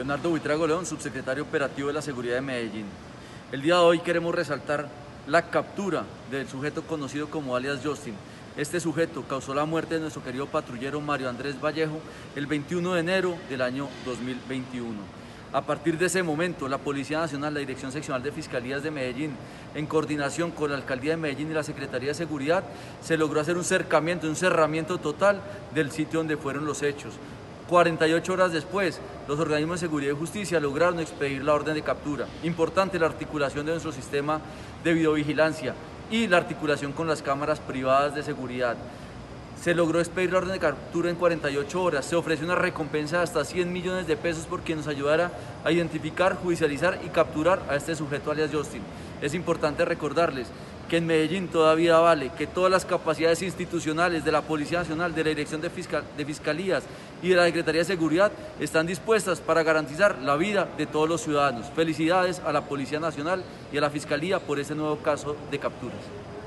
Leonardo Buitrago León, subsecretario operativo de la Seguridad de Medellín. El día de hoy queremos resaltar la captura del sujeto conocido como alias Justin. Este sujeto causó la muerte de nuestro querido patrullero Mario Andrés Vallejo el 21 de enero del año 2021. A partir de ese momento, la Policía Nacional, la Dirección Seccional de Fiscalías de Medellín, en coordinación con la Alcaldía de Medellín y la Secretaría de Seguridad, se logró hacer un cerramiento total del sitio donde fueron los hechos. 48 horas después, los organismos de seguridad y justicia lograron expedir la orden de captura. Importante la articulación de nuestro sistema de videovigilancia y la articulación con las cámaras privadas de seguridad. Se logró expedir la orden de captura en 48 horas. Se ofreció una recompensa de hasta 100 millones de pesos por quien nos ayudara a identificar, judicializar y capturar a este sujeto alias Justin. Es importante recordarles que en Medellín todavía vale, que todas las capacidades institucionales de la Policía Nacional, de la Dirección de Fiscalías y de la Secretaría de Seguridad están dispuestas para garantizar la vida de todos los ciudadanos. Felicidades a la Policía Nacional y a la Fiscalía por este nuevo caso de capturas.